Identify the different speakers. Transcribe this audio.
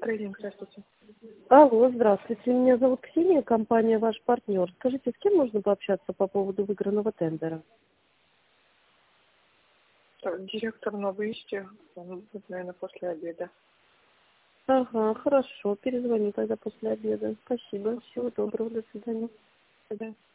Speaker 1: Трейдинг, здравствуйте.
Speaker 2: Алло, здравствуйте. Меня зовут Ксения, компания «Ваш партнер». Скажите, с кем можно пообщаться по поводу выигранного тендера?
Speaker 1: Так, директор на выезде, он будет, наверное, после обеда.
Speaker 2: Ага, хорошо. Перезвоню тогда после обеда. Спасибо. Всего доброго. До свидания.
Speaker 1: До свидания.